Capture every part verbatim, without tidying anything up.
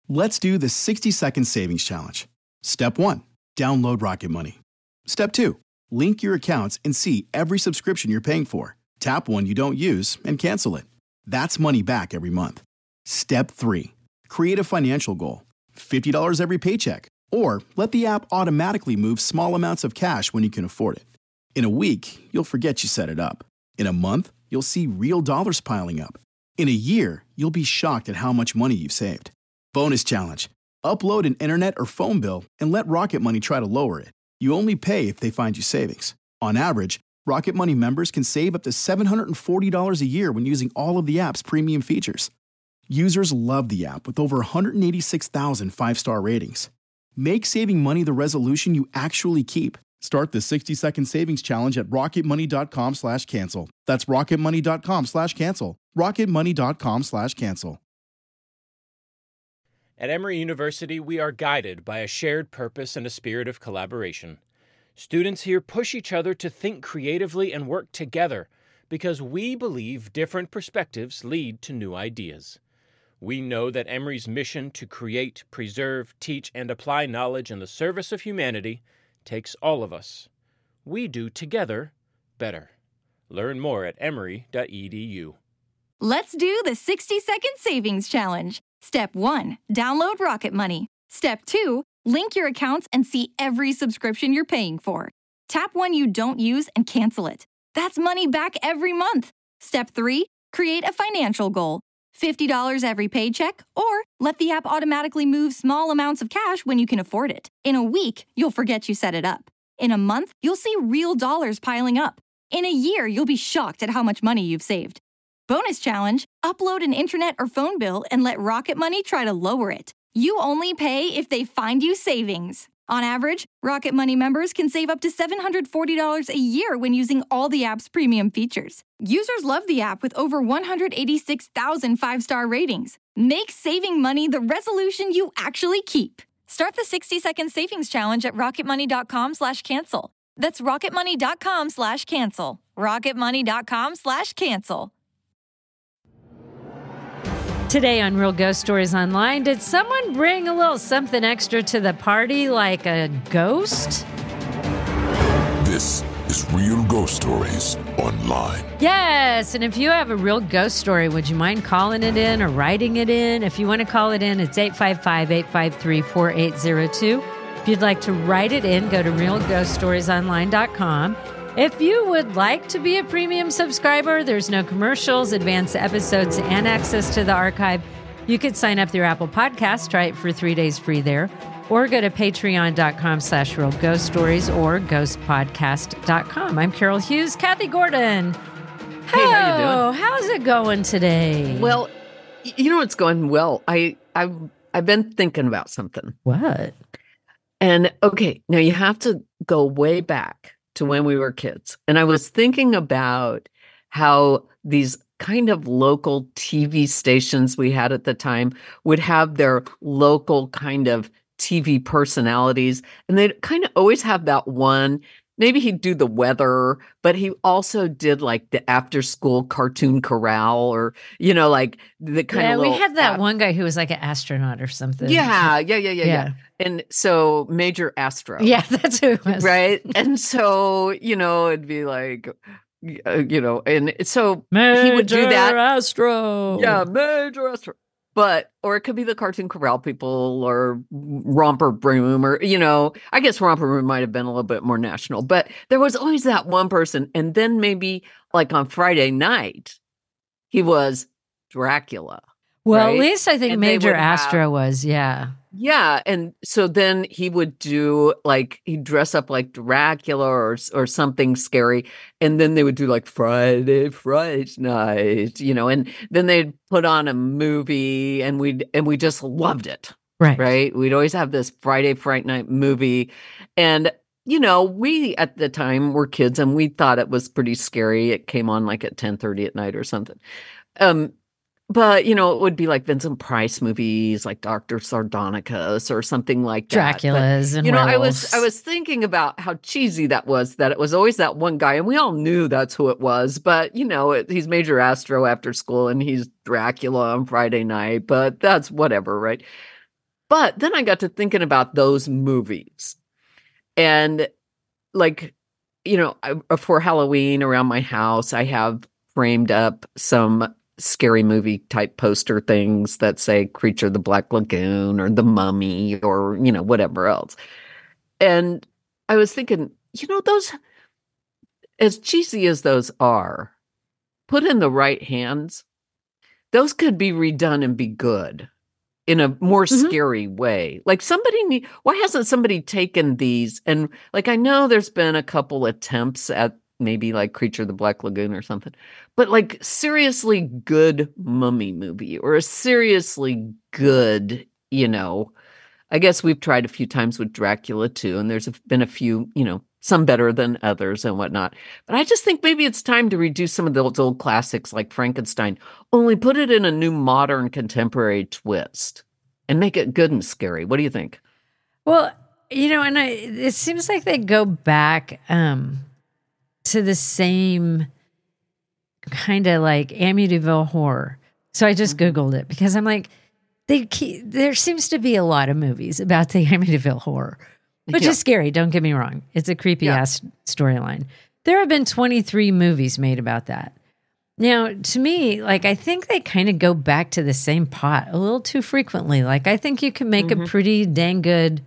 Let's do the sixty second savings challenge. Step one, download Rocket Money. Step two, link your accounts and see every subscription you're paying for. Tap one you don't use and cancel it. That's money back every month. Step three, create a financial goal. fifty dollars every paycheck. Or let the app automatically move small amounts of cash when you can afford it. In a week, you'll forget you set it up. In a month, you'll see real dollars piling up. In a year, you'll be shocked at how much money you've saved. Bonus challenge. Upload an internet or phone bill and let Rocket Money try to lower it. You only pay if they find you savings. On average, Rocket Money members can save up to seven hundred forty dollars a year when using all of the app's premium features. Users love the app with over one hundred eighty-six thousand five-star ratings. Make saving money the resolution you actually keep. Start the sixty second savings challenge at rocketmoney.com slash cancel. That's rocketmoney.com slash cancel. rocketmoney.com slash cancel. At Emory University, we are guided by a shared purpose and a spirit of collaboration. Students here push each other to think creatively and work together because we believe different perspectives lead to new ideas. We know that Emory's mission to create, preserve, teach, and apply knowledge in the service of humanity takes all of us. We do together better. Learn more at emory dot e d u. Let's do the sixty second savings challenge. Step one, download Rocket Money. Step two, link your accounts and see every subscription you're paying for. Tap one you don't use and cancel it. That's money back every month. Step three, create a financial goal. fifty dollars every paycheck, or let the app automatically move small amounts of cash when you can afford it. In a week, you'll forget you set it up. In a month, you'll see real dollars piling up. In a year, you'll be shocked at how much money you've saved. Bonus challenge, upload an internet or phone bill and let Rocket Money try to lower it. You only pay if they find you savings. On average, Rocket Money members can save up to seven hundred forty dollars a year when using all the app's premium features. Users love the app with over one hundred eighty-six thousand five-star ratings. Make saving money the resolution you actually keep. Start the sixty second savings challenge at rocketmoney.com slash cancel. That's rocketmoney.com slash cancel. rocketmoney.com slash cancel. Today on Real Ghost Stories Online, did someone bring a little something extra to the party, like a ghost? This is Real Ghost Stories Online. Yes, and if you have a real ghost story, would you mind calling it in or writing it in? If you want to call it in, it's eight five five, eight five three, four eight zero two. If you'd like to write it in, go to real ghost stories online dot com. If you would like to be a premium subscriber, there's no commercials, advanced episodes, and access to the archive. You could sign up through Apple Podcasts, try it for three days free there, or go to patreon.com slash real ghost stories or ghost podcast dot com. I'm Carol Hughes. Kathy Gordon. Hey, how you Oh, how's it going today? Well, y- you know, it's going well. I, I've, I've been thinking about something. What? And okay, now you have to go way back to when we were kids. And I was thinking about how these kind of local T V stations we had at the time would have their local kind of T V personalities. And they'd kind of always have that one. Maybe he'd do the weather, but he also did like the after school cartoon corral, or, you know, like the kind Yeah, of we little had that app- one guy who was like an astronaut or something. Yeah, yeah, yeah, yeah, yeah, Yeah. And so Major Astro. Yeah, that's who it was. Right. And so, you know, it'd be like, uh, you know, and so Major he would do that. Astro. Yeah, Major Astro. But, or it could be the Cartoon Corral people or Romper Broom, or, you know, I guess Romper Broom might have been a little bit more national, but there was always that one person. And then maybe like on Friday night, he was Dracula. Well, right? at least I think And they Major would have- Astro was, yeah. Yeah, and so then he would do like he'd dress up like Dracula or or something scary, and then they would do like Friday Fright Night, you know, and then they'd put on a movie, and we'd and we just loved it, Right. right? We'd always have this Friday Fright Night movie, and you know, we at the time were kids, and we thought it was pretty scary. It came on like at ten thirty at night or something. Um, But, you know, it would be like Vincent Price movies, like Doctor Sardonicus or something like that. Draculas But, and you know, I werewolves. was I was thinking about how cheesy that was, that it was always that one guy, and we all knew that's who it was. But, you know, it, he's Major Astro after school, and he's Dracula on Friday night, but that's whatever, right? But then I got to thinking about those movies. And like, you know, I, for Halloween around my house, I have framed up some scary movie type poster things that say Creature of the Black Lagoon or The Mummy or, you know, whatever else. And I was thinking, you know, those, as cheesy as those are, put in the right hands, those could be redone and be good in a more mm-hmm. scary way. Like somebody need, why hasn't somebody taken these? And like, I know there's been a couple attempts at maybe like Creature of the Black Lagoon or something, but like seriously good mummy movie or a seriously good, you know, I guess we've tried a few times with Dracula too. And there's been a few, you know, some better than others and whatnot. But I just think maybe it's time to redo some of those old classics like Frankenstein, only put it in a new modern contemporary twist and make it good and scary. What do you think? Well, you know, and I, it seems like they go back um, to the same kind of like Amityville horror. So I just mm-hmm. Googled it because I'm like, they keep, there seems to be a lot of movies about the Amityville horror. Which yeah. is scary, don't get me wrong. It's a creepy yeah. ass storyline. There have been twenty-three movies made about that. Now, to me, like, I think they kind of go back to the same pot a little too frequently. Like, I think you can make mm-hmm. a pretty dang good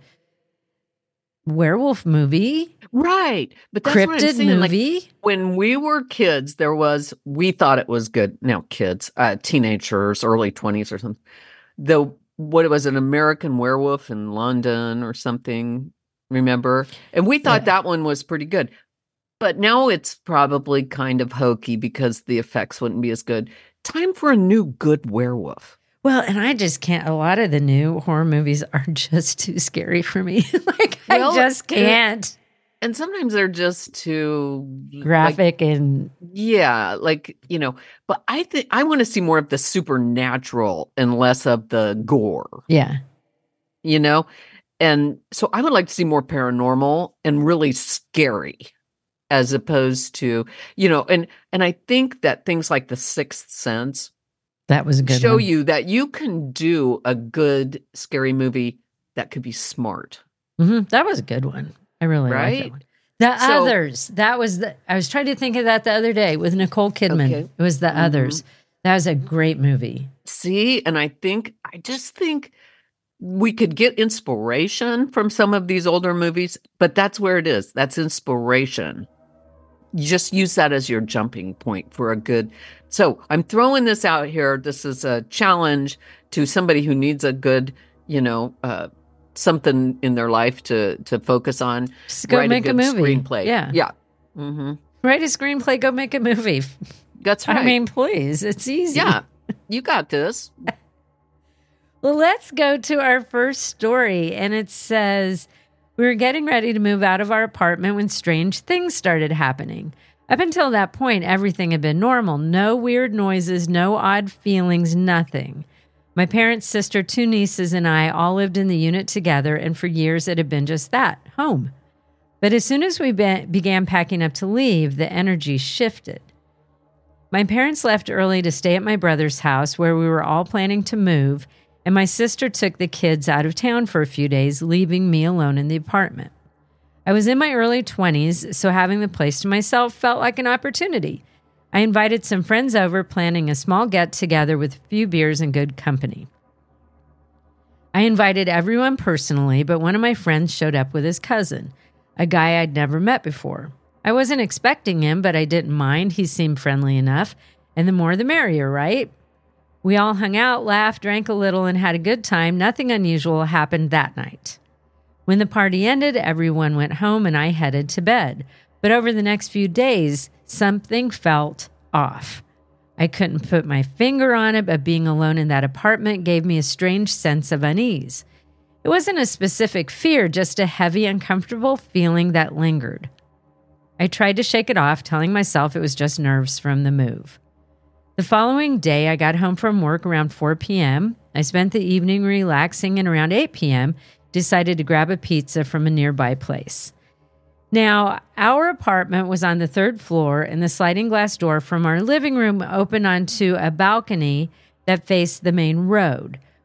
werewolf movie. Right. But that's cryptid what I'm saying. movie. Like, when we were kids, there was, we thought it was good. Now, kids, uh, teenagers, early twenties or something. The, what it was, an American Werewolf in London or something. Remember? And we thought yeah. that one was pretty good. But now it's probably kind of hokey because the effects wouldn't be as good. Time for a new good werewolf. Well, and I just can't. A lot of the new horror movies are just too scary for me. Like, well, I just can't. And, and sometimes they're just too graphic like, and. Yeah. Like, you know, but I think I want to see more of the supernatural and less of the gore. Yeah. You know? And so I would like to see more paranormal and really scary as opposed to, you know, and and I think that things like The Sixth Sense that was a good show one. you that you can do a good scary movie that could be smart. Mm-hmm. That was a good one. I really right? liked that one. The so, Others. That was the, I was trying to think of that the other day with Nicole Kidman. Okay. It was The mm-hmm. Others. That was a great movie. See, and I think, I just think we could get inspiration from some of these older movies, but that's where it is. That's inspiration. You just use that as your jumping point for a good. So I'm throwing this out here. This is a challenge to somebody who needs a good, you know, uh, something in their life to to focus on. Just go Write make a, a movie. Screenplay. Yeah. Yeah. Mm-hmm. Write a screenplay, go make a movie. That's right. I mean, please. It's easy. Yeah. You got this. Well, let's go to our first story. And it says, we were getting ready to move out of our apartment when strange things started happening. Up until that point, everything had been normal. No weird noises, no odd feelings, nothing. My parents, sister, two nieces, and I all lived in the unit together, and for years it had been just that, home. But as soon as we be- began packing up to leave, the energy shifted. My parents left early to stay at my brother's house where we were all planning to move, and my sister took the kids out of town for a few days, leaving me alone in the apartment. I was in my early twenties, so having the place to myself felt like an opportunity. I invited some friends over, planning a small get-together with a few beers and good company. I invited everyone personally, but one of my friends showed up with his cousin, a guy I'd never met before. I wasn't expecting him, but I didn't mind. He seemed friendly enough, and the more the merrier, right? We all hung out, laughed, drank a little, and had a good time. Nothing unusual happened that night. When the party ended, everyone went home and I headed to bed. But over the next few days, something felt off. I couldn't put my finger on it, but being alone in that apartment gave me a strange sense of unease. It wasn't a specific fear, just a heavy, uncomfortable feeling that lingered. I tried to shake it off, telling myself it was just nerves from the move. The following day, I got home from work around four p.m. I spent the evening relaxing, and around eight p.m., decided to grab a pizza from a nearby place. Now, our apartment was on the third floor, and the sliding glass door from our living room opened onto a balcony that faced the main road.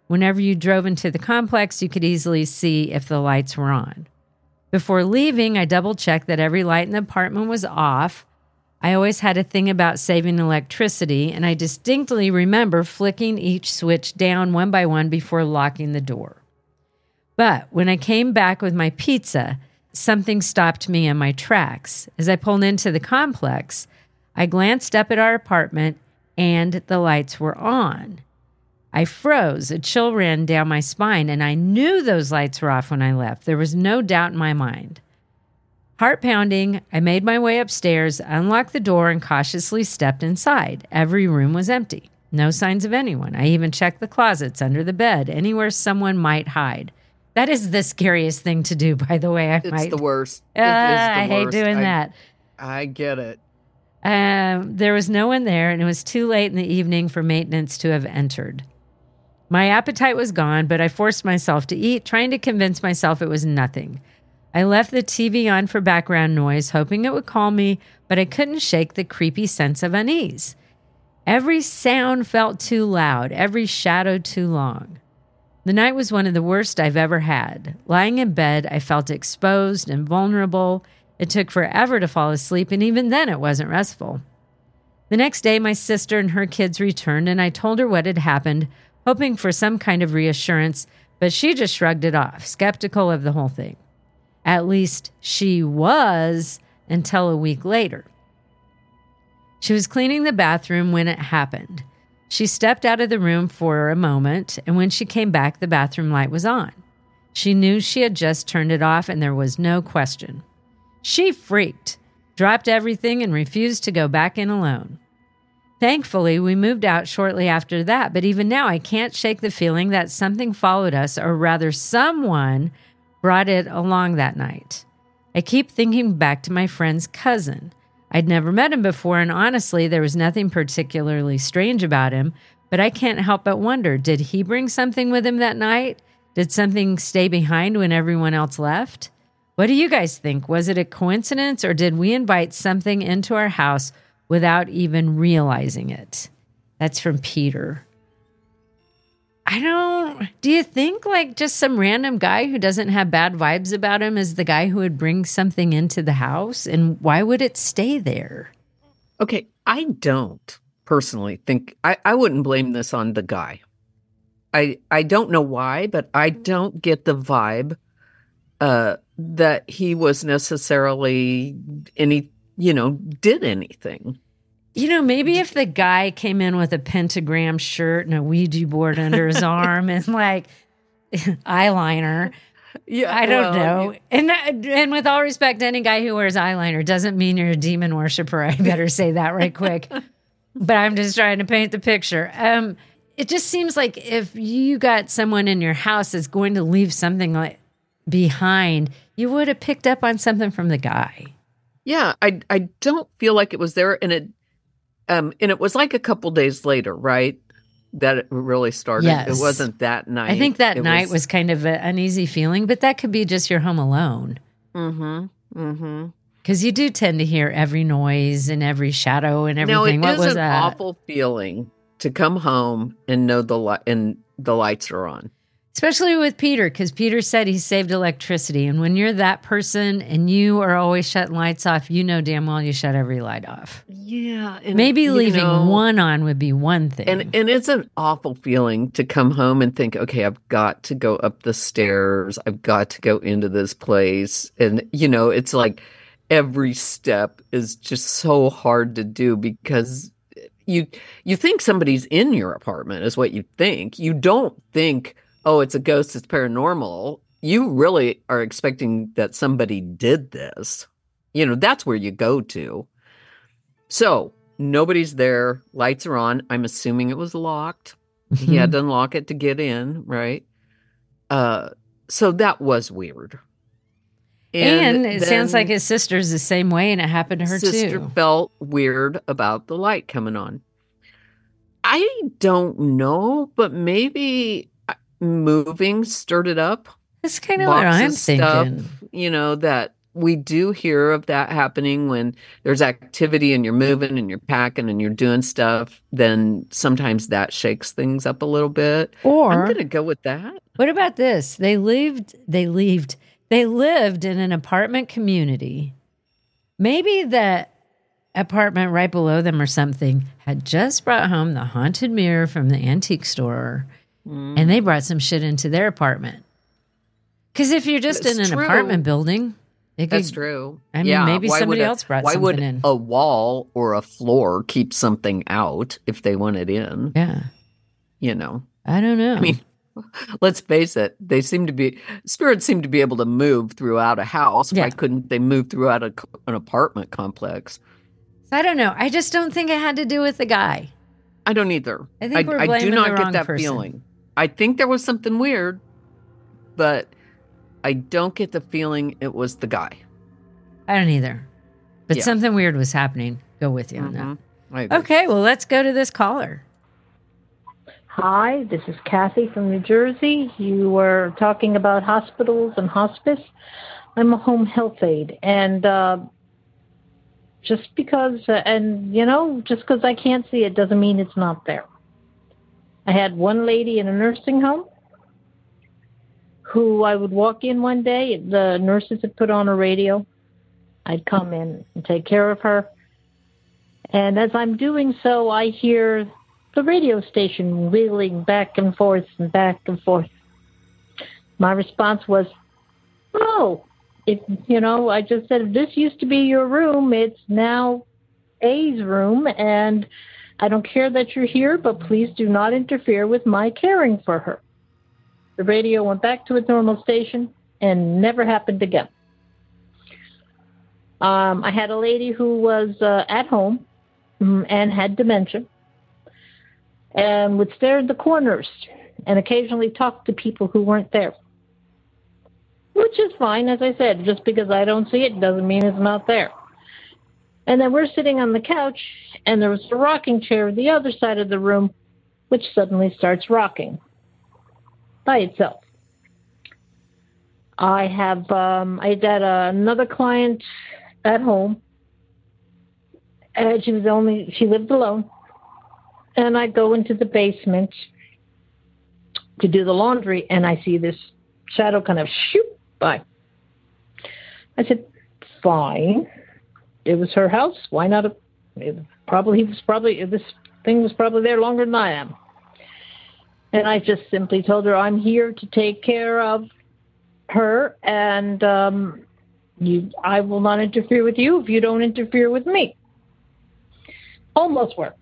Whenever you drove into the complex, you could easily see if the lights were on. Before leaving, I double-checked that every light in the apartment was off. I always had a thing about saving electricity, and I distinctly remember flicking each switch down one by one before locking the door. But when I came back with my pizza, something stopped me in my tracks. As I pulled into the complex, I glanced up at our apartment, and the lights were on. I froze. A chill ran down my spine, and I knew those lights were off when I left. There was no doubt in my mind. Heart pounding, I made my way upstairs, unlocked the door, and cautiously stepped inside. Every room was empty. No signs of anyone. I even checked the closets, under the bed, anywhere someone might hide. That is the scariest thing to do, by the way. I it's might. the worst. Uh, it is the I hate worst. doing I, that. I get it. Um, there was no one there, and it was too late in the evening for maintenance to have entered. My appetite was gone, but I forced myself to eat, trying to convince myself it was nothing. I left the T V on for background noise, hoping it would calm me, but I couldn't shake the creepy sense of unease. Every sound felt too loud, every shadow too long. The night was one of the worst I've ever had. Lying in bed, I felt exposed and vulnerable. It took forever to fall asleep, and even then it wasn't restful. The next day, my sister and her kids returned, and I told her what had happened, hoping for some kind of reassurance, but she just shrugged it off, skeptical of the whole thing. At least she was until a week later. She was cleaning the bathroom when it happened. She stepped out of the room for a moment, and when she came back, the bathroom light was on. She knew she had just turned it off, and there was no question. She freaked, dropped everything, and refused to go back in alone. Thankfully, we moved out shortly after that, but even now I can't shake the feeling that something followed us, or rather someone brought it along that night. I keep thinking back to my friend's cousin. I'd never met him before, and honestly, there was nothing particularly strange about him, but I can't help but wonder, did he bring something with him that night? Did something stay behind when everyone else left? What do you guys think? Was it a coincidence, or did we invite something into our house without even realizing it? That's from Peter. I don't... Do you think like just some random guy who doesn't have bad vibes about him is the guy who would bring something into the house? And why would it stay there? Okay, I don't personally think... I, I wouldn't blame this on the guy. I I don't know why, but I don't get the vibe uh, that he was necessarily any, you know, did anything. You know, maybe if the guy came in with a pentagram shirt and a Ouija board under his arm and like eyeliner, yeah, I don't well, know. And and with all respect, any guy who wears eyeliner doesn't mean you're a demon worshiper. I better say that right quick. But I'm just trying to paint the picture. Um, it just seems like if you got someone in your house that's going to leave something like behind, you would have picked up on something from the guy. Yeah, I I don't feel like it was there, and it. Um, and it was like a couple days later, right, that it really started. Yes. It wasn't that night. I think that it night was, was kind of an uneasy feeling, but that could be just you're home alone. Mm-hmm. Mm-hmm. Because you do tend to hear every noise and every shadow and everything. No, it what is was an that? awful feeling to come home and know the li- and the lights are on. Especially with Peter, because Peter said he saved electricity. And when you're that person and you are always shutting lights off, you know damn well you shut every light off. Yeah. And, Maybe leaving know, one on would be one thing. And, and it's an awful feeling to come home and think, okay, I've got to go up the stairs. I've got to go into this place. And, you know, it's like every step is just so hard to do because you you think somebody's in your apartment is what you think. You don't think, oh, it's a ghost, it's paranormal. You really are expecting that somebody did this. You know, that's where you go to. So nobody's there. Lights are on. I'm assuming it was locked. Mm-hmm. He had to unlock it to get in, right? Uh, so that was weird. And, and it sounds like his sister's the same way, and it happened to her sister too. Sister felt weird about the light coming on. I don't know, but maybe moving stirred it up. That's kind of what I'm stuff, thinking. You know, that we do hear of that happening when there's activity and you're moving and you're packing and you're doing stuff. Then sometimes that shakes things up a little bit. Or I'm going to go with that. What about this? They lived, they lived, they lived in an apartment community. Maybe the apartment right below them or something had just brought home the haunted mirror from the antique store, mm. and they brought some shit into their apartment. Because if you're just It's in an true. apartment building, it could, That's true. I mean, yeah. maybe why somebody would a, else brought why something would in. a wall or a floor keep something out if they want it in? Yeah. You know. I don't know. I mean, let's face it. They seem to be spirits seem to be able to move throughout a house. Yeah. Why couldn't they move throughout a, an apartment complex? I don't know. I just don't think it had to do with the guy. I don't either. I think we're I, blaming do not the get wrong that person. feeling. I think there was something weird, but I don't get the feeling it was the guy. I don't either. But Yeah. something weird was happening. Go with you on Mhm. that. I agree. Okay, well, let's go to this caller. Hi, this is Kathy from New Jersey. You were talking about hospitals and hospice. I'm a home health aide, and uh, just because, uh, and you know, just because I can't see it doesn't mean it's not there. I had one lady in a nursing home who I would walk in one day. The nurses had put on a radio. I'd come in and take care of her. And as I'm doing so, I hear the radio station wheeling back and forth and back and forth. My response was, oh, if, you know, I just said, this used to be your room. It's now A's room, and I don't care that you're here, but please do not interfere with my caring for her. The radio went back to its normal station and never happened again. Um, I had a lady who was uh, at home and had dementia and would stare at the corners and occasionally talk to people who weren't there, which is fine. As I said, just because I don't see it doesn't mean it's not there. And then we're sitting on the couch, and there was a rocking chair at the other side of the room, which suddenly starts rocking by itself. I have um, I had uh, another client at home, and she was only she lived alone. And I go into the basement to do the laundry, and I see this shadow kind of shoot by. I said, "Fine, it was her house. Why not? A, it probably he was probably this thing was probably there longer than I am." And I just simply told her, "I'm here to take care of her, and um, you, I will not interfere with you if you don't interfere with me." Almost worked.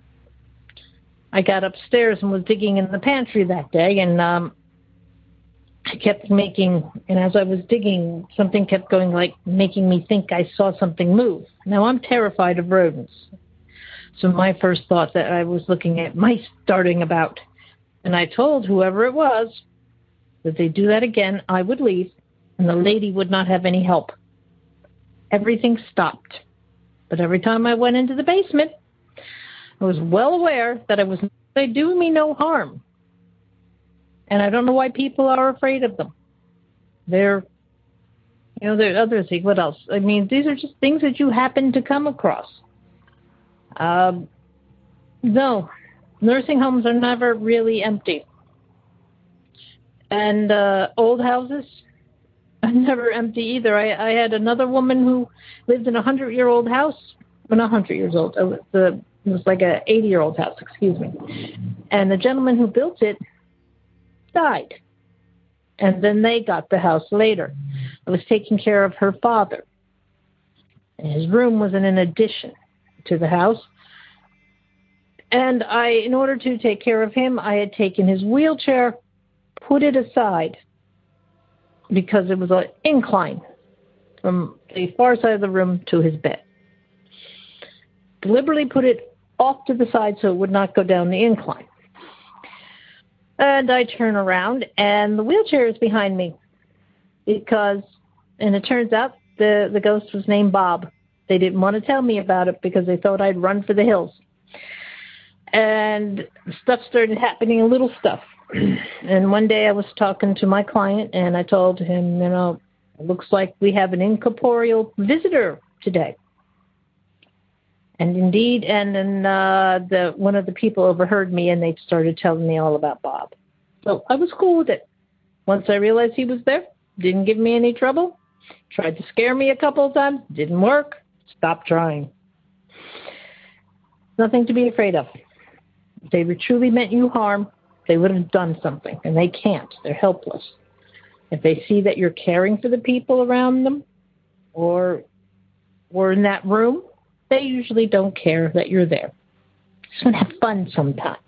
I got upstairs and was digging in the pantry that day, and um, I kept making, and as I was digging, something kept going, like making me think I saw something move. Now, I'm terrified of rodents. So my first thought that I was looking at mice darting about. And I told whoever it was that if they do that again, I would leave, and the lady would not have any help. Everything stopped. But every time I went into the basement, I was well aware that I was they do me no harm. And I don't know why people are afraid of them. They're, you know, there are other things. What else? I mean, these are just things that you happen to come across. Um, no, nursing homes are never really empty. And uh, old houses are never empty either. I, I had another woman who lived in a hundred-year-old house. Well, not hundred years old. It was, the, it was like an eighty-year-old house, excuse me. And the gentleman who built it died. And then they got the house later. I was taking care of her father. And his room was in an addition to the house. And I, in order to take care of him, I had taken his wheelchair, put it aside, because it was an incline from the far side of the room to his bed. Deliberately put it off to the side so it would not go down the incline. And I turn around, and the wheelchair is behind me because, and it turns out the, the ghost was named Bob. They didn't want to tell me about it because they thought I'd run for the hills. And stuff started happening, a little stuff. And one day I was talking to my client, and I told him, you know, It looks like we have an incorporeal visitor today. And indeed, and then uh, the one of the people overheard me, and they started telling me all about Bob. So I was cool with it. Once I realized he was there, didn't give me any trouble. Tried to scare me a couple of times, didn't work. Stopped trying. Nothing to be afraid of. If they truly meant you harm, they would have done something, and they can't. They're helpless. If they see that you're caring for the people around them or or in that room, they usually don't care that you're there. Just want to have fun sometimes.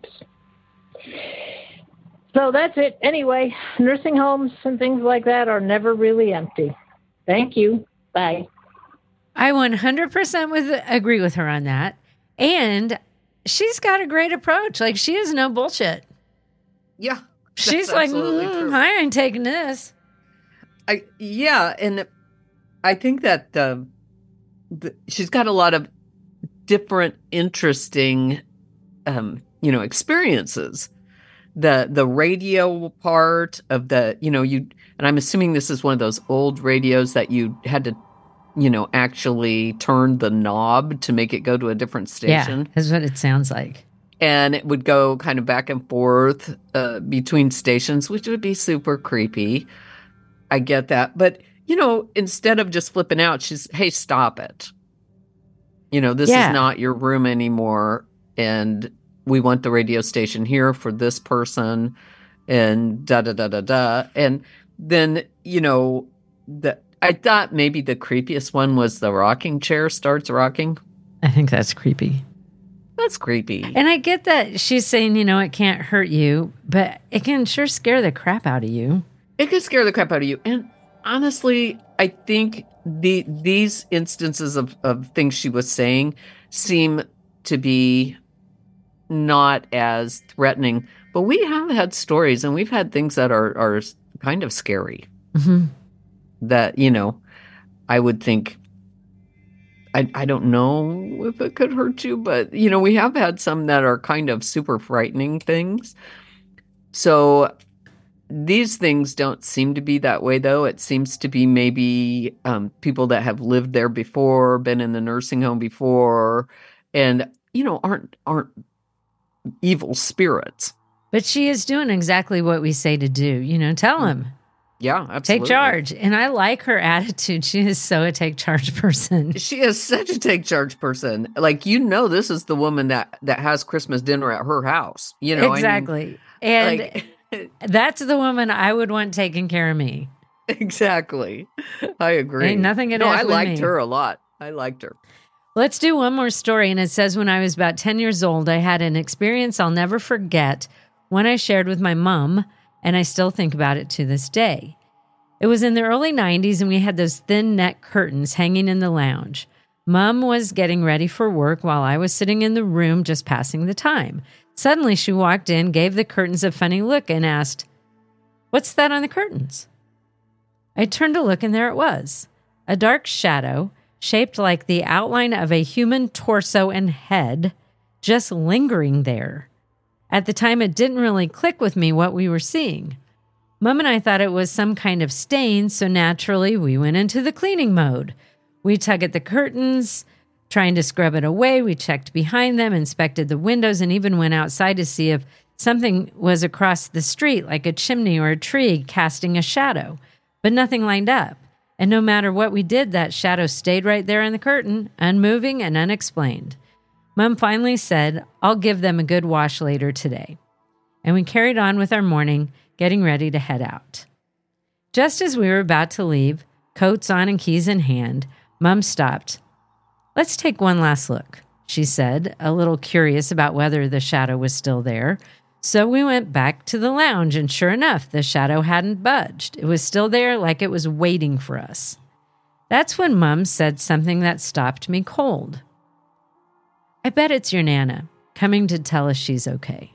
So that's it. Anyway, nursing homes and things like that are never really empty. Thank you. Bye. I one hundred percent with, agree with her on that. And she's got a great approach. Like, she is no bullshit. Yeah. She's like, mm, I ain't taking this. I Yeah, and I think that uh, the, she's got a lot of different, interesting, um, you know, experiences. The the radio part of the, you know, you, and I'm assuming this is one of those old radios that you had to, you know, actually turn the knob to make it go to a different station. Yeah, that's what it sounds like. And it would go kind of back and forth uh, between stations, which would be super creepy. I get that. But, you know, instead of just flipping out, she's, hey, stop it. You know, this Yeah. is not your room anymore. And we want the radio station here for this person, and da da da da da. And then, you know, the I thought maybe the creepiest one was the rocking chair starts rocking. I think that's creepy. That's creepy. And I get that she's saying, you know, it can't hurt you, but it can sure scare the crap out of you. It can scare the crap out of you. And honestly, I think the these instances of, of things she was saying seem to be not as threatening. But we have had stories, and we've had things that are, are kind of scary. Mm-hmm. That, you know, I would think, I, I don't know if it could hurt you, but, you know, we have had some that are kind of super frightening things. So these things don't seem to be that way, though. It seems to be maybe um, people that have lived there before, been in the nursing home before, and, you know, aren't aren't evil spirits. But she is doing exactly what we say to do. You know, tell him. Yeah, absolutely. Take charge. And I like her attitude. She is so a take charge person. She is such a take charge person. Like, you know, this is the woman that, that has Christmas dinner at her house. You know, exactly. I mean, and like, that's the woman I would want taking care of me. Exactly. I agree. Ain't nothing gonna No, F I with liked me. her a lot. I liked her. Let's do one more story. And it says, when I was about ten years old, I had an experience I'll never forget, one I shared with my mom, and I still think about it to this day. It was in the early nineties, and we had those thin neck curtains hanging in the lounge. Mom was getting ready for work while I was sitting in the room just passing the time. Suddenly, she walked in, gave the curtains a funny look, and asked, "What's that on the curtains?" I turned to look, and there it was, a dark shadow shaped like the outline of a human torso and head, just lingering there. At the time, it didn't really click with me what we were seeing. Mom and I thought it was some kind of stain, so naturally we went into the cleaning mode. We tugged at the curtains, trying to scrub it away. We checked behind them, inspected the windows, and even went outside to see if something was across the street, like a chimney or a tree casting a shadow. But nothing lined up. And no matter what we did, that shadow stayed right there in the curtain, unmoving and unexplained. Mom finally said, "I'll give them a good wash later today." And we carried on with our morning, getting ready to head out. Just as we were about to leave, coats on and keys in hand, Mom stopped. "Let's take one last look," she said, a little curious about whether the shadow was still there. So we went back to the lounge, and sure enough, the shadow hadn't budged. It was still there, like it was waiting for us. That's when Mom said something that stopped me cold. "I bet it's your Nana, coming to tell us she's okay."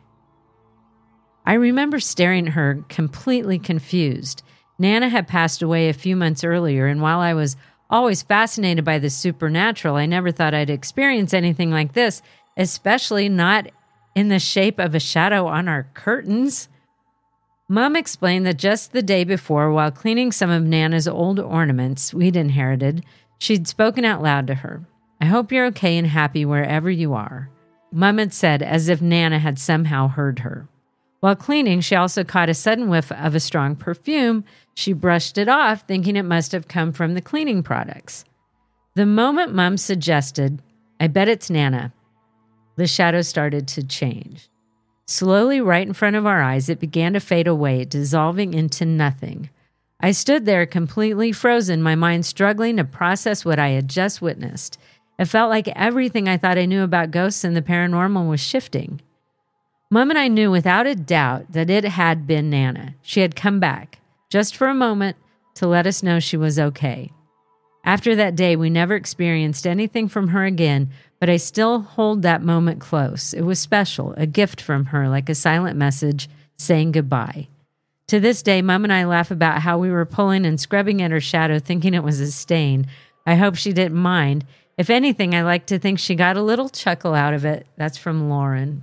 I remember staring at her, completely confused. Nana had passed away a few months earlier, and while I was always fascinated by the supernatural, I never thought I'd experience anything like this, especially not in the shape of a shadow on our curtains. Mom explained that just the day before, while cleaning some of Nana's old ornaments we'd inherited, she'd spoken out loud to her. I hope you're okay and happy wherever you are. Mom had said as if Nana had somehow heard her. While cleaning, she also caught a sudden whiff of a strong perfume. She brushed it off, thinking it must have come from the cleaning products. The moment Mom suggested, I bet it's Nana, the shadow started to change. Slowly, right in front of our eyes, it began to fade away, dissolving into nothing. I stood there completely frozen, my mind struggling to process what I had just witnessed. It felt like everything I thought I knew about ghosts and the paranormal was shifting. Mom and I knew without a doubt that it had been Nana. She had come back, just for a moment, to let us know she was okay. After that day, we never experienced anything from her again, but I still hold that moment close. It was special, a gift from her, like a silent message saying goodbye. To this day, Mom and I laugh about how we were pulling and scrubbing at her shadow, thinking it was a stain. I hope she didn't mind. If anything, I like to think she got a little chuckle out of it. That's from Lauren.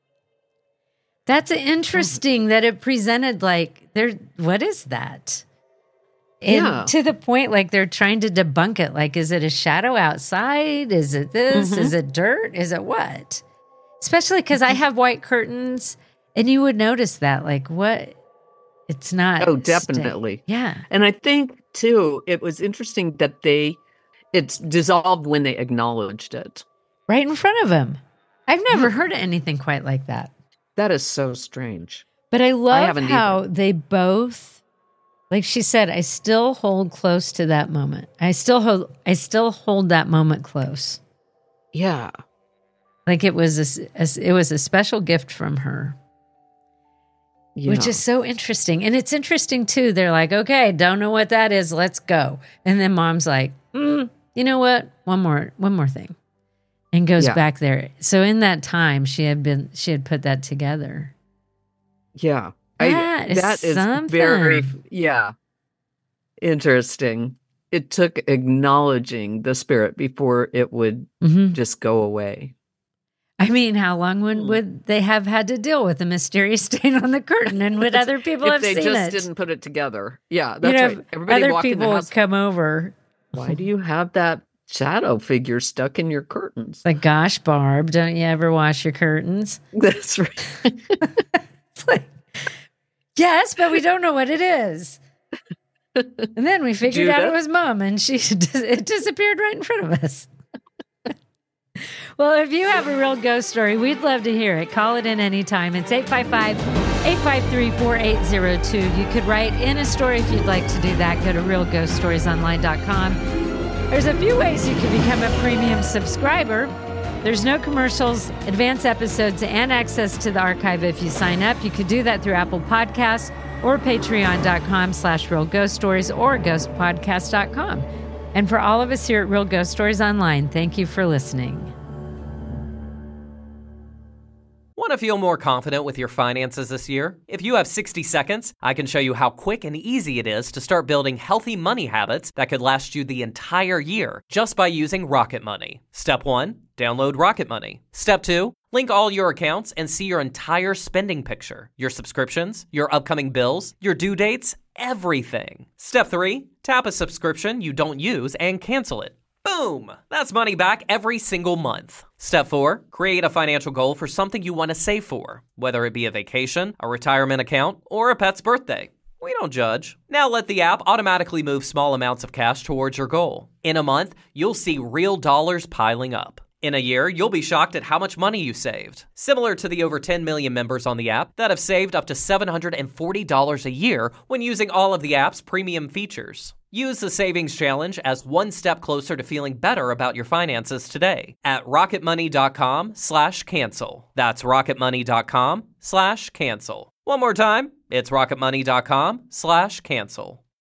That's interesting that it presented like, there. What is that? And yeah. to the point, like they're trying to debunk it. Like, is it a shadow outside? Is it this? Mm-hmm. Is it dirt? Is it what? Especially because I have white curtains, and you would notice that. Like, what? It's not. Oh, definitely. Sta- yeah. And I think, too, it was interesting that they, it's dissolved when they acknowledged it. Right in front of him. I've never yeah. heard of anything quite like that. That is so strange. But I love I how either. they both... Like she said, I still hold close to that moment. I still hold, I still hold that moment close. Yeah. Like it was a, a it was a special gift from her. Yeah. Which is so interesting. And it's interesting too. They're like, okay, don't know what that is. Let's go. And then Mom's like, mm, you know what? One more, one more thing. And goes yeah. back there. So in that time she had been, she had put that together. Yeah. That, I, is, that is something. very, yeah, interesting. It took acknowledging the spirit before it would mm-hmm. just go away. I mean, how long would, would they have had to deal with a mysterious stain on the curtain, and would other people if have they seen just it? didn't put it together. Yeah, that's you know, right. Everybody other walked people in the would house. come over. Why do you have that shadow figure stuck in your curtains? Like, gosh, Barb, don't you ever wash your curtains? That's right. It's like, yes, but we don't know what it is. And then we figured Judah? out it was Mom, and she it disappeared right in front of us. Well, if you have a real ghost story, we'd love to hear it. Call it in anytime. It's eight five five, eight five three, four eight zero two. You could write in a story if you'd like to do that. Go to real ghost stories online dot com. There's a few ways you can become a premium subscriber. There's no commercials, advanced episodes, and access to the archive if you sign up. You could do that through Apple Podcasts or patreon.com slash real ghost stories or ghost podcast dot com. And for all of us here at Real Ghost Stories Online, thank you for listening. Want to feel more confident with your finances this year? If you have sixty seconds, I can show you how quick and easy it is to start building healthy money habits that could last you the entire year just by using Rocket Money. Step one, download Rocket Money. Step two, link all your accounts and see your entire spending picture, your subscriptions, your upcoming bills, your due dates, everything. Step three, tap a subscription you don't use and cancel it. Boom! That's money back every single month. Step four, create a financial goal for something you want to save for, whether it be a vacation, a retirement account, or a pet's birthday. We don't judge. Now let the app automatically move small amounts of cash towards your goal. In a month, you'll see real dollars piling up. In a year, you'll be shocked at how much money you saved. Similar to the over ten million members on the app that have saved up to seven hundred forty dollars a year when using all of the app's premium features. Use the Savings Challenge as one step closer to feeling better about your finances today at rocketmoney.com slash cancel. That's rocketmoney.com slash cancel. One more time, it's rocketmoney.com slash cancel.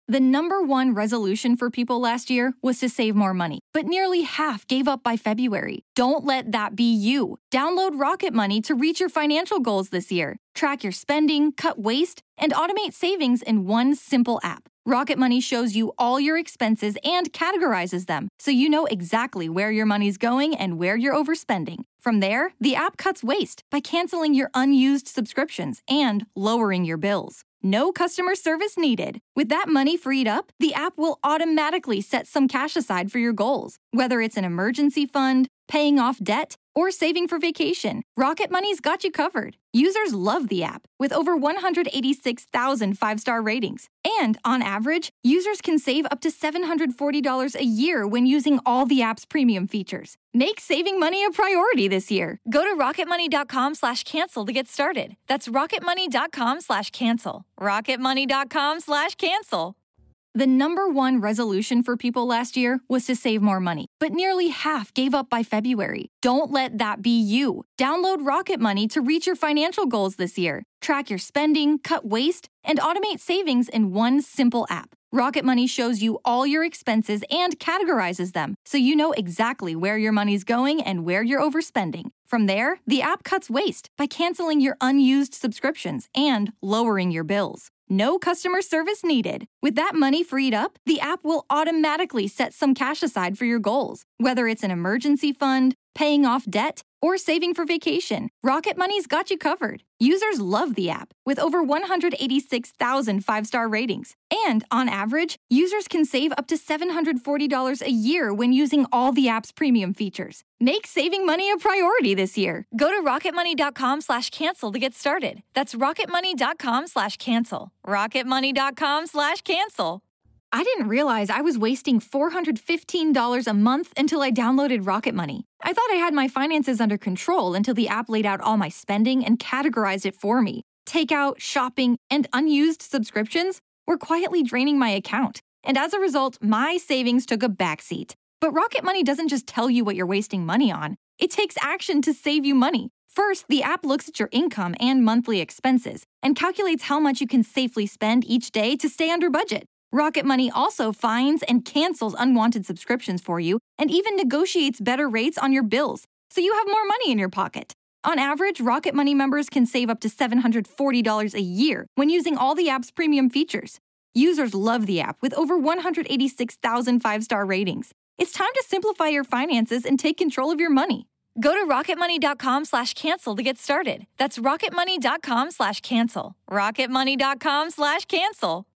The number one resolution for people last year was to save more money, but nearly half gave up by February. Don't let that be you. Download Rocket Money to reach your financial goals this year. Track your spending, cut waste, and automate savings in one simple app. Rocket Money shows you all your expenses and categorizes them, so you know exactly where your money's going and where you're overspending. From there, the app cuts waste by canceling your unused subscriptions and lowering your bills. No customer service needed. With that money freed up, the app will automatically set some cash aside for your goals, whether it's an emergency fund, paying off debt, or saving for vacation. Rocket Money's got you covered. Users love the app, with over one hundred eighty-six thousand five-star ratings. And on average, users can save up to seven hundred forty dollars a year when using all the app's premium features. Make saving money a priority this year. Go to rocketmoney.com slash cancel to get started. That's rocketmoney.com slash cancel. rocketmoney.com slash cancel. The number one resolution for people last year was to save more money, but nearly half gave up by February. Don't let that be you. Download Rocket Money to reach your financial goals this year. Track your spending, cut waste, and automate savings in one simple app. Rocket Money shows you all your expenses and categorizes them, so you know exactly where your money's going and where you're overspending. From there, the app cuts waste by canceling your unused subscriptions and lowering your bills. No customer service needed. With that money freed up, the app will automatically set some cash aside for your goals, whether it's an emergency fund, paying off debt, or saving for vacation. Rocket Money's got you covered. Users love the app, with over one hundred eighty-six thousand five-star ratings. And on average, users can save up to seven hundred forty dollars a year when using all the app's premium features. Make saving money a priority this year. Go to rocketmoney.com slash cancel to get started. That's rocketmoney.com slash cancel. rocketmoney.com slash cancel. I didn't realize I was wasting four hundred fifteen dollars a month until I downloaded Rocket Money. I thought I had my finances under control until the app laid out all my spending and categorized it for me. Takeout, shopping, and unused subscriptions were quietly draining my account. And as a result, my savings took a backseat. But Rocket Money doesn't just tell you what you're wasting money on. It takes action to save you money. First, the app looks at your income and monthly expenses and calculates how much you can safely spend each day to stay under budget. Rocket Money also finds and cancels unwanted subscriptions for you and even negotiates better rates on your bills, so you have more money in your pocket. On average, Rocket Money members can save up to seven hundred forty dollars a year when using all the app's premium features. Users love the app with over one hundred eighty-six thousand five-star ratings. It's time to simplify your finances and take control of your money. Go to rocketmoney.com slash cancel to get started. That's rocketmoney.com slash cancel. rocketmoney.com slash cancel.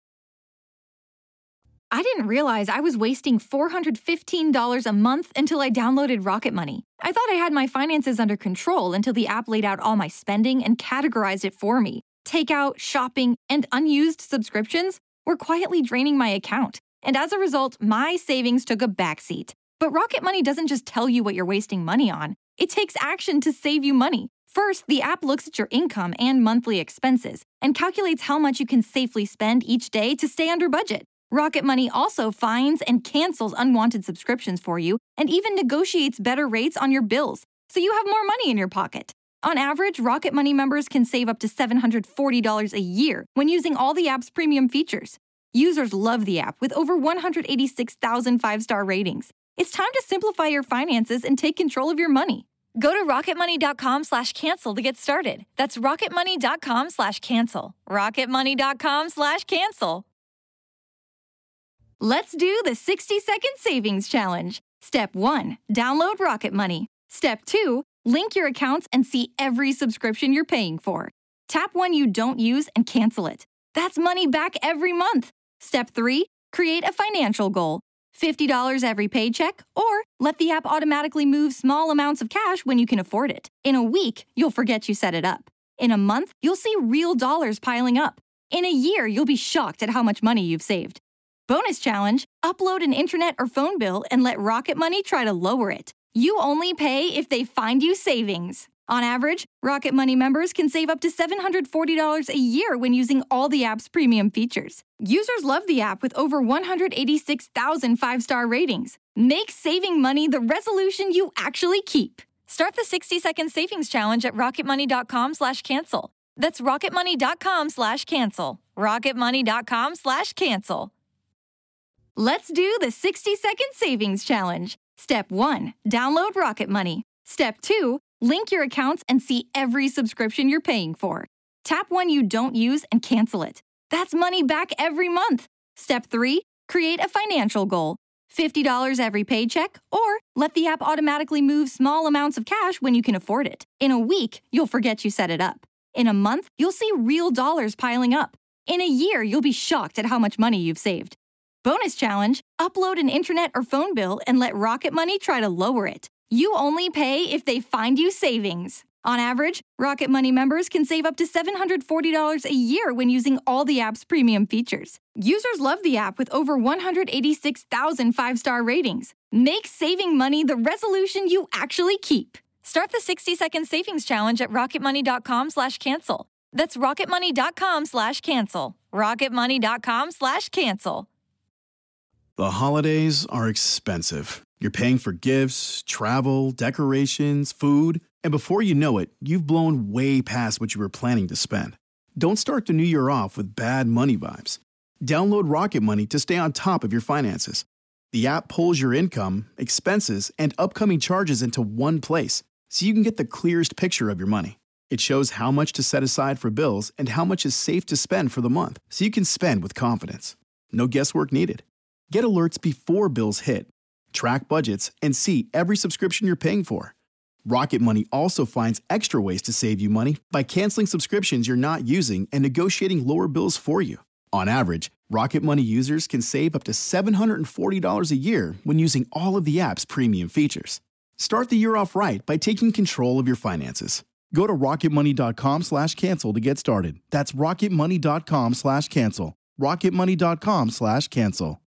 I didn't realize I was wasting four hundred fifteen dollars a month until I downloaded Rocket Money. I thought I had my finances under control until the app laid out all my spending and categorized it for me. Takeout, shopping, and unused subscriptions were quietly draining my account. And as a result, my savings took a backseat. But Rocket Money doesn't just tell you what you're wasting money on. It takes action to save you money. First, the app looks at your income and monthly expenses and calculates how much you can safely spend each day to stay under budget. Rocket Money also finds and cancels unwanted subscriptions for you and even negotiates better rates on your bills, so you have more money in your pocket. On average, Rocket Money members can save up to seven hundred forty dollars a year when using all the app's premium features. Users love the app with over one hundred eighty-six thousand five-star ratings. It's time to simplify your finances and take control of your money. Go to rocketmoney.com slash cancel to get started. That's rocketmoney.com slash cancel. rocketmoney.com slash cancel. Let's do the sixty second savings challenge. Step one, download Rocket Money. Step two, link your accounts and see every subscription you're paying for. Tap one you don't use and cancel it. That's money back every month. Step three, create a financial goal. fifty dollars every paycheck, or let the app automatically move small amounts of cash when you can afford it. In a week, you'll forget you set it up. In a month, you'll see real dollars piling up. In a year, you'll be shocked at how much money you've saved. Bonus challenge, upload an internet or phone bill and let Rocket Money try to lower it. You only pay if they find you savings. On average, Rocket Money members can save up to seven hundred forty dollars a year when using all the app's premium features. Users love the app with over one hundred eighty-six thousand five-star ratings. Make saving money the resolution you actually keep. Start the sixty second savings challenge at rocketmoney.com slash cancel. That's rocketmoney.com slash cancel. rocketmoney.com slash cancel. Let's do the sixty second savings challenge. Step one, download Rocket Money. Step two, link your accounts and see every subscription you're paying for. Tap one you don't use and cancel it. That's money back every month. Step three, create a financial goal. fifty dollars every paycheck, or let the app automatically move small amounts of cash when you can afford it. In a week, you'll forget you set it up. In a month, you'll see real dollars piling up. In a year, you'll be shocked at how much money you've saved. Bonus challenge, upload an internet or phone bill and let Rocket Money try to lower it. You only pay if they find you savings. On average, Rocket Money members can save up to seven hundred forty dollars a year when using all the app's premium features. Users love the app with over one hundred eighty-six thousand five-star ratings. Make saving money the resolution you actually keep. Start the sixty second savings challenge at rocketmoney.com slash cancel. That's rocketmoney.com slash cancel. rocketmoney.com slash cancel. The holidays are expensive. You're paying for gifts, travel, decorations, food, and before you know it, you've blown way past what you were planning to spend. Don't start the new year off with bad money vibes. Download Rocket Money to stay on top of your finances. The app pulls your income, expenses, and upcoming charges into one place, so you can get the clearest picture of your money. It shows how much to set aside for bills and how much is safe to spend for the month, so you can spend with confidence. No guesswork needed. Get alerts before bills hit, track budgets, and see every subscription you're paying for. Rocket Money also finds extra ways to save you money by canceling subscriptions you're not using and negotiating lower bills for you. On average, Rocket Money users can save up to seven hundred forty dollars a year when using all of the app's premium features. Start the year off right by taking control of your finances. Go to rocketmoney.com slash cancel to get started. That's rocketmoney.com slash cancel. rocketmoney.com slash cancel.